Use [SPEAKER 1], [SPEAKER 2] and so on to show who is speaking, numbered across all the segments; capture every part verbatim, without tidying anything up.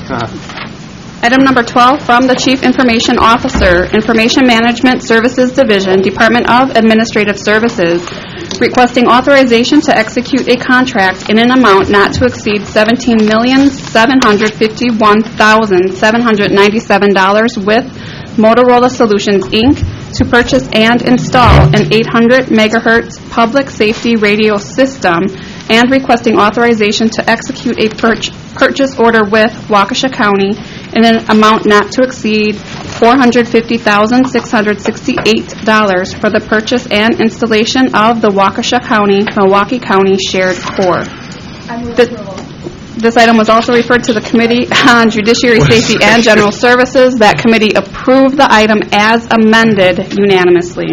[SPEAKER 1] Item number twelve, from the Chief Information Officer, Information Management Services Division, Department of Administrative Services, requesting authorization to execute a contract in an amount not to exceed seventeen million seven hundred fifty-one thousand seven hundred ninety-seven dollars with Motorola Solutions, Incorporated to purchase and install an eight hundred megahertz public safety radio system, and requesting authorization to execute a purch purchase order with Waukesha County in an amount not to exceed four hundred fifty thousand six hundred sixty-eight dollars for the purchase and installation of the Waukesha County, Milwaukee County Shared Core. The, This item was also referred to the Committee on Judiciary Safety and General Services. That committee approved the item as amended unanimously.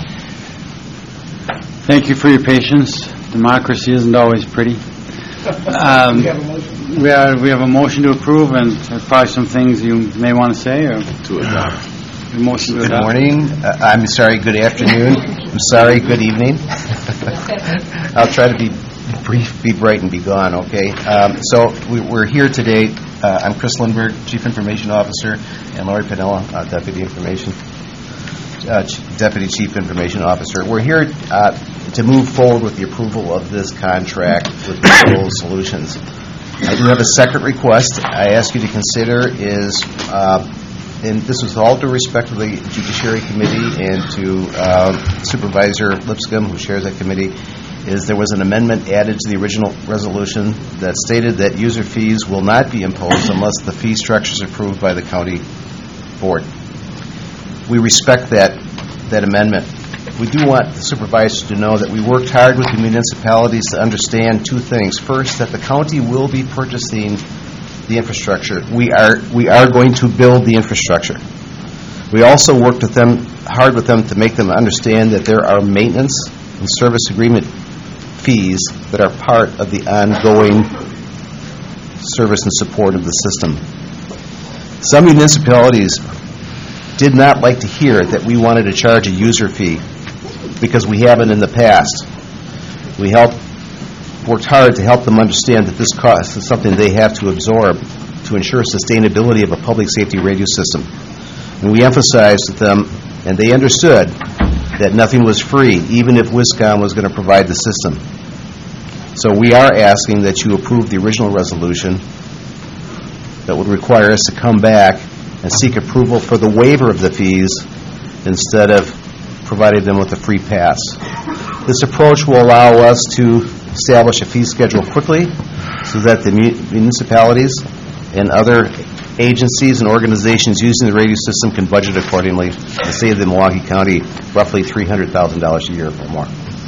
[SPEAKER 2] Thank you for your patience. Democracy isn't always pretty. Um, we, have we have a motion to approve, and there's probably some things you may want to say. Or
[SPEAKER 3] to adopt.
[SPEAKER 2] The motion to
[SPEAKER 4] Good
[SPEAKER 2] adopt.
[SPEAKER 4] morning. Uh, I'm sorry, good afternoon. I'm sorry, good evening. I'll try to be brief, be bright, and be gone, okay? Um, so we, we're here today. Uh, I'm Chris Lindberg, Chief Information Officer, and Lori Pinella, uh, Deputy Information, uh, Ch- Deputy Chief Information Officer. We're here uh, to move forward with the approval of this contract with Motorola Solutions. I do have a second request I ask you to consider is, uh, and this was all due respect to the Judiciary Committee and to uh, Supervisor Lipscomb, who chairs that committee, is there was an amendment added to the original resolution that stated that user fees will not be imposed unless the fee structure is approved by the county board. We respect that that amendment. We do want the supervisors to know that we worked hard with the municipalities to understand two things. First, that the county will be purchasing the infrastructure. We are we are going to build the infrastructure. We also worked with them hard with them to make them understand that there are maintenance and service agreement fees that are part of the ongoing service and support of the system. Some municipalities did not like to hear that we wanted to charge a user fee because we haven't in the past. We helped, worked hard to help them understand that this cost is something they have to absorb to ensure sustainability of a public safety radio system. And we emphasized to them, and they understood, that nothing was free, even if WISCOM was going to provide the system. So we are asking that you approve the original resolution that would require us to come back and seek approval for the waiver of the fees instead of providing them with a free pass. This approach will allow us to establish a fee schedule quickly so that the municipalities and other agencies and organizations using the radio system can budget accordingly and save the Milwaukee County roughly three hundred thousand dollars a year or more.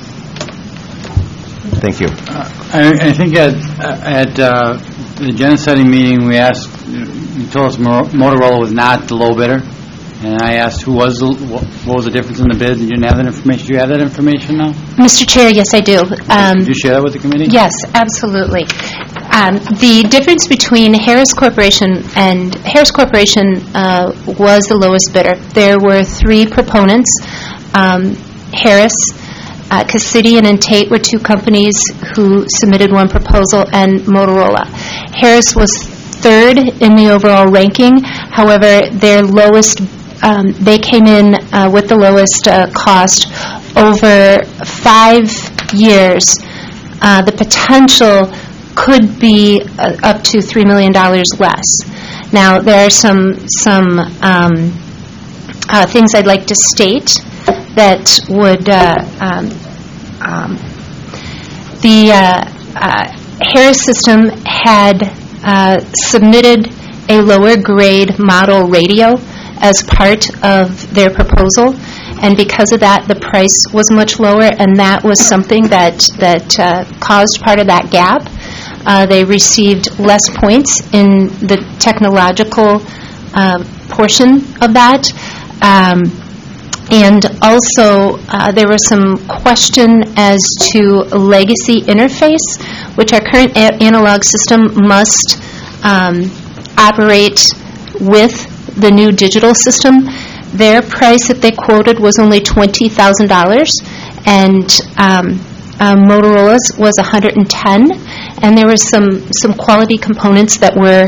[SPEAKER 4] Thank you.
[SPEAKER 2] Uh, I, I think at, at uh, the agenda setting meeting, we asked, you told us Motorola was not the low bidder, and I asked who was the, what, what was the difference in the bids, and you didn't have that information. Do you have that information now?
[SPEAKER 5] Mister Chair, yes, I do. Um,
[SPEAKER 2] Did you share that with the committee?
[SPEAKER 5] Yes, absolutely. Um, the difference between Harris Corporation and Harris Corporation uh, was the lowest bidder. There were three proponents. Um, Harris, uh, Cassidy, and Tate were two companies who submitted one proposal, and Motorola. Harris was third in the overall ranking. However, their lowest, um, they came in uh, with the lowest uh, cost over five years. Uh, the potential could be uh, up to three million dollars less. Now, there are some some um, uh, things I'd like to state that would uh, um, um, the uh, uh, Harris system had uh, submitted a lower grade model radio as part of their proposal, and because of that, the price was much lower, and that was something that that uh, caused part of that gap. Uh, they received less points in the technological uh, portion of that. Um, and also, uh, there was some question as to legacy interface, which our current a- analog system must um, operate with the new digital system. Their price that they quoted was only twenty thousand dollars, and um, uh, Motorola's was one hundred ten dollars. And there were some, some quality components that were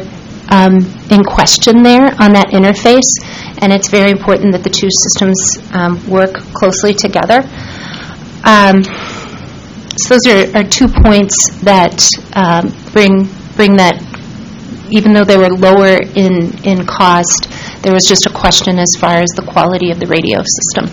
[SPEAKER 5] um, in question there on that interface, and it's very important that the two systems um, work closely together. Um, so those are, are two points that um, bring bring that, even though they were lower in, in cost, there was just a question as far as the quality of the radio system.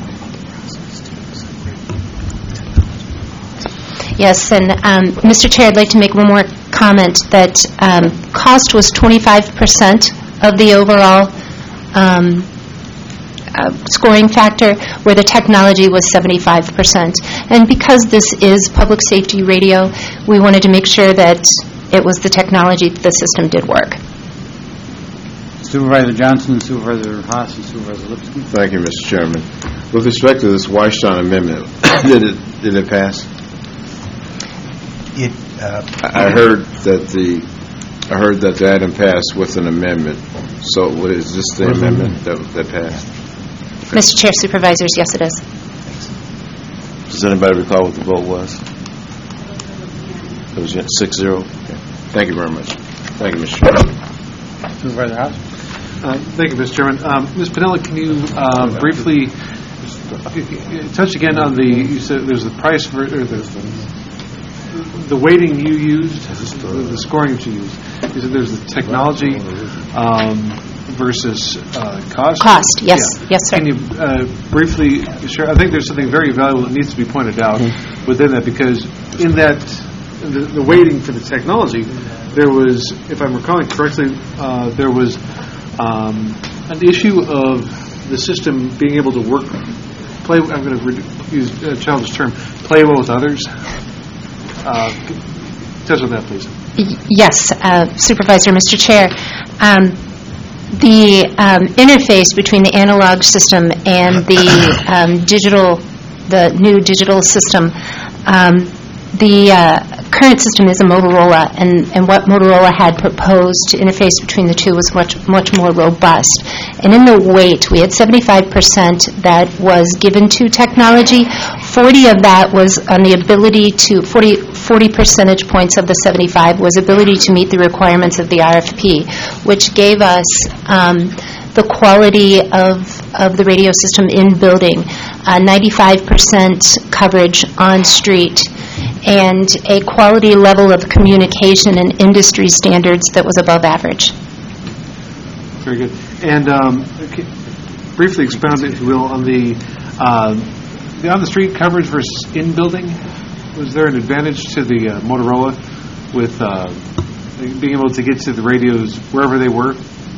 [SPEAKER 5] Yes, and um, Mister Chair, I'd like to make one more comment that um, cost was twenty-five percent of the overall um, uh, scoring factor, where the technology was seventy-five percent. And because this is public safety radio, we wanted to make sure that it was the technology, the system did work.
[SPEAKER 2] Supervisor Johnson, Supervisor Haas, and Supervisor Lipscomb.
[SPEAKER 3] Thank you, Mister Chairman. With respect to this Weisstein amendment, did it did it pass?
[SPEAKER 4] It, uh,
[SPEAKER 3] I I heard that the I heard that the item passed with an amendment. So what is this the amendment that that passed?
[SPEAKER 5] Mister Chair, Supervisors, yes, it is.
[SPEAKER 3] Does anybody recall what the vote was? It was six zero. Okay. Thank you very much. Thank you, Mister Chairman.
[SPEAKER 2] Supervisor Haas.
[SPEAKER 6] Uh, Thank you, Mister Chairman. Um, Miz Pinella, can you uh, briefly touch again on the, you said there's the price for, or the, the weighting you used, the, the scoring that you used. You said there's the technology um, versus uh, cost?
[SPEAKER 5] Cost, yes,
[SPEAKER 6] Yeah.
[SPEAKER 5] yes, sir.
[SPEAKER 6] Can you uh, briefly share, I think there's something very valuable that needs to be pointed out mm-hmm. within that, because in that, the, the weighting for the technology, there was, if I'm recalling correctly, uh, there was um, an issue of the system being able to work, play, I'm going to re- use a childish term, play well with others. Uh, touch on that, please.
[SPEAKER 5] Y- Yes, uh, Supervisor, Mister Chair. Um, the um, interface between the analog system and the um, digital, the new digital system, um, the uh, current system is a Motorola, and, and what Motorola had proposed to interface between the two was much much more robust. And in the weight, we had seventy-five percent that was given to technology. forty of that was on the ability to, forty, forty percentage points of the seventy-five was ability to meet the requirements of the R F P, which gave us um, the quality of, of the radio system in building, uh, ninety-five percent coverage on street, and a quality level of communication and industry standards that was above average.
[SPEAKER 6] Very good. And um, okay, briefly expound, if you will, on the, uh, the on-the-street coverage versus in-building. Was there an advantage to the uh, Motorola with uh, being able to get to the radios wherever they were?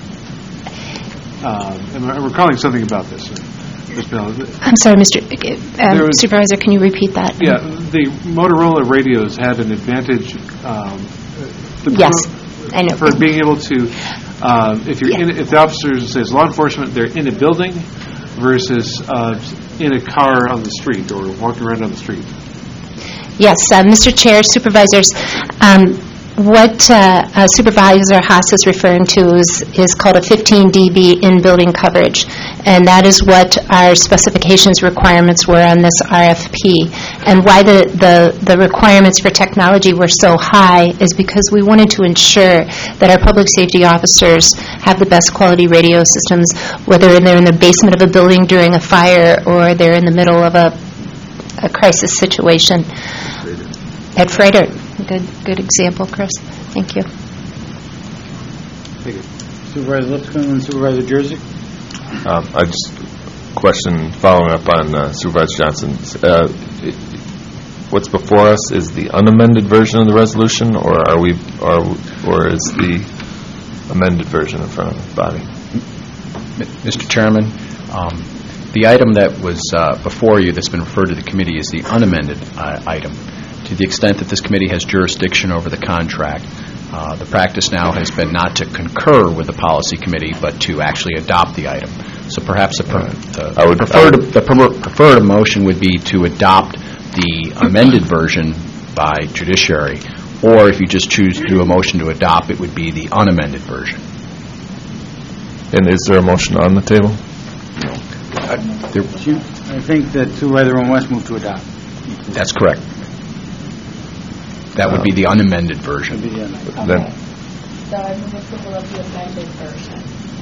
[SPEAKER 6] Uh, I'm recalling something about this.
[SPEAKER 5] I'm sorry, Mister Um, was, Supervisor, can you repeat that?
[SPEAKER 6] Yeah, the Motorola radios had an advantage. Um,
[SPEAKER 5] yes, I know.
[SPEAKER 6] For being able to, uh, if you're yeah. in, if the officer says law enforcement, they're in a building versus uh, in a car on the street or walking around on the street.
[SPEAKER 5] Yes, uh, Mister Chair, Supervisors. Um, What uh, uh, Supervisor Haas is referring to is, is called a fifteen D B in-building coverage, and that is what our specifications requirements were on this R F P. And why the, the, the requirements for technology were so high is because we wanted to ensure that our public safety officers have the best quality radio systems, whether they're in the basement of a building during a fire or they're in the middle of a, a crisis situation. At Freighter. Good good example, Chris. Thank you.
[SPEAKER 6] Thank you.
[SPEAKER 2] Supervisor Lipscomb and Supervisor Jersey.
[SPEAKER 7] Um, I just question following up on uh, Supervisor Johnson's. Uh, it, what's before us is the unamended version of the resolution, or are we, or or is the amended version in front of the body?
[SPEAKER 8] Mister Chairman, um, the item that was uh, before you that's been referred to the committee is the unamended uh, item. To the extent that this committee has jurisdiction over the contract, uh, the practice now has been not to concur with the policy committee, but to actually adopt the item. So perhaps the, per, the,
[SPEAKER 7] I would,
[SPEAKER 8] preferred,
[SPEAKER 7] I would,
[SPEAKER 8] the preferred motion would be to adopt the amended version by judiciary, or if you just choose to do a motion to adopt, it would be the unamended version.
[SPEAKER 7] And is there a motion on the table?
[SPEAKER 2] No. I, there, I think that Supervisor Ron West moved to adopt.
[SPEAKER 8] That's correct. That would be the unamended version.
[SPEAKER 7] Then,
[SPEAKER 9] So I move approval of the amended version.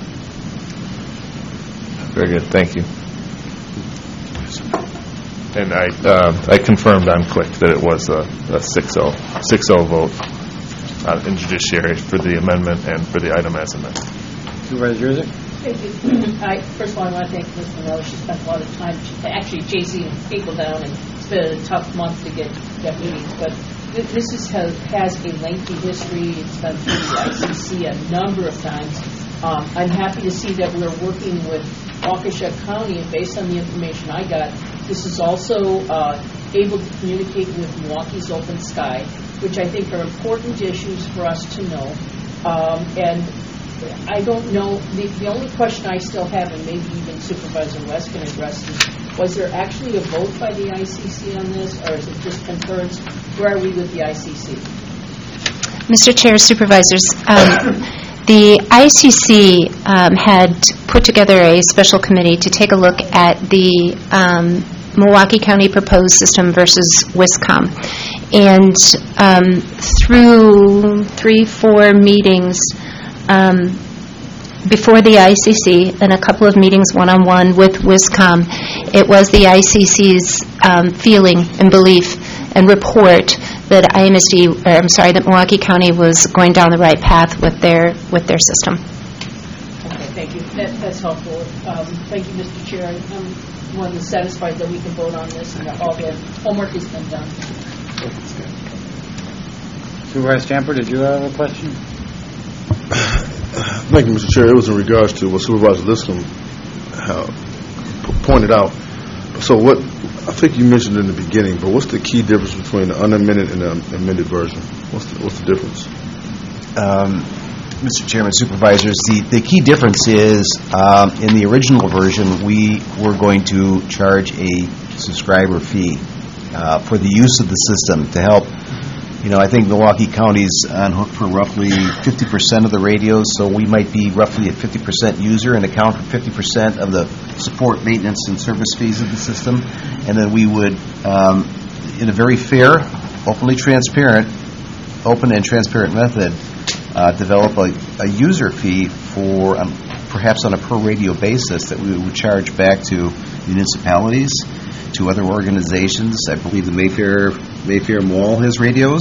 [SPEAKER 7] Very good, thank you. And I uh, I confirmed on Click that it was a six oh vote uh, in judiciary for the amendment and for the item as amended.
[SPEAKER 2] Supervisor Jurzik?
[SPEAKER 10] Thank you. I, first of all, I want to thank Miz Monroe. She spent a lot of time, she, actually chasing people down, and it's been a tough month to get, get meetings. But th- this is, has, has a lengthy history. It's been through the I C C a number of times. Um, I'm happy to see that we're working with Waukesha County, and based on the information I got, this is also uh, able to communicate with Milwaukee's Open Sky, which I think are important issues for us to know. Um, and I don't know, the, the only question I still have, and maybe even Supervisor West can address this, was there actually a vote by the I C C on this, or is it just concurrence? Where are we with the I C C?
[SPEAKER 5] Mister Chair, Supervisors, um, the I C C um, had put together a special committee to take a look at the um, Milwaukee County proposed system versus Wiscom. And um, through three, four meetings um, before the I C C and a couple of meetings one-on-one with Wiscom, it was the I C C's um, feeling and belief and report that I M S D, or I'm sorry, that Milwaukee County was going down the right path with their with their system.
[SPEAKER 10] Okay, thank you. That, that's helpful. Um, thank you, Mister Chair. I'm more than satisfied that we can vote on this and that all the homework has been done.
[SPEAKER 2] Supervisor Stamper, did you have a question?
[SPEAKER 11] Thank you, Mister Chair. It was in regards to what Supervisor Liscombe uh, p- pointed out. So what, I think you mentioned in the beginning, but what's the key difference between the unamended and the amended version? What's the, what's the difference?
[SPEAKER 4] Um, Mister Chairman, Supervisors, the, the key difference is um, in the original version, we were going to charge a subscriber fee uh, for the use of the system to help. You know, I think Milwaukee County's on hook for roughly fifty percent of the radios, so we might be roughly a fifty percent user and account for fifty percent of the support, maintenance, and service fees of the system. And then we would, um, in a very fair, openly transparent, open and transparent method, uh, develop a, a user fee for um, perhaps on a per radio basis that we would charge back to municipalities, to other organizations. I believe the Mayfair Mayfair Mall has radios,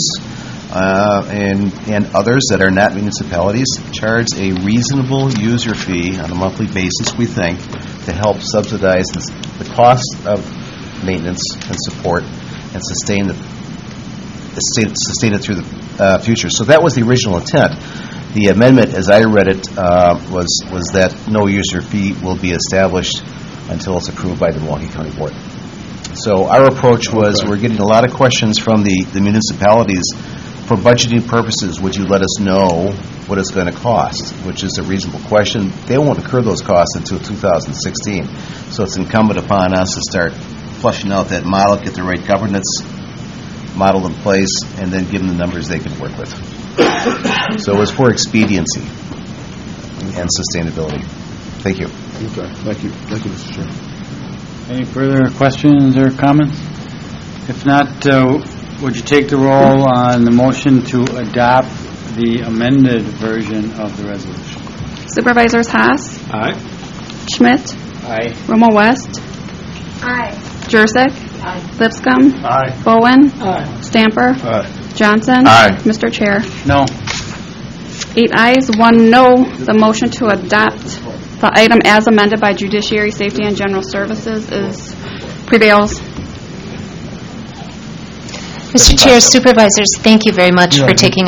[SPEAKER 4] uh, and and others that are not municipalities charge a reasonable user fee on a monthly basis, we think, to help subsidize the, the cost of maintenance and support and sustain the sustain, sustain it through the uh, future. So that was the original intent. The amendment, as I read it, uh, was was that no user fee will be established until it's approved by the Milwaukee County Board. So our approach was, okay, we're getting a lot of questions from the, the municipalities. For budgeting purposes, would you let us know what it's going to cost, which is a reasonable question. They won't incur those costs until two thousand sixteen. So it's incumbent upon us to start flushing out that model, get the right governance model in place, and then give them the numbers they can work with. So it was for expediency and sustainability. Thank you.
[SPEAKER 11] Okay. Thank you. Thank you, Mister Chair.
[SPEAKER 2] Any further questions or comments? If not, uh, would you take the roll on the motion to adopt the amended version of the resolution?
[SPEAKER 1] Supervisors Haas,
[SPEAKER 6] Aye.
[SPEAKER 1] Schmidt,
[SPEAKER 2] Aye.
[SPEAKER 1] Romo West,
[SPEAKER 9] Aye.
[SPEAKER 1] Jurzik,
[SPEAKER 10] Aye.
[SPEAKER 1] Lipscomb,
[SPEAKER 11] Aye.
[SPEAKER 1] Bowen,
[SPEAKER 10] Aye.
[SPEAKER 1] Stamper,
[SPEAKER 11] Aye.
[SPEAKER 1] Johnson.
[SPEAKER 7] Aye.
[SPEAKER 1] Mister Chair.
[SPEAKER 2] No.
[SPEAKER 1] Eight ayes, one no. The motion to adopt the item as amended by Judiciary, Safety, and General Services is prevails.
[SPEAKER 5] Mister Chair, Supervisors, thank you very much for taking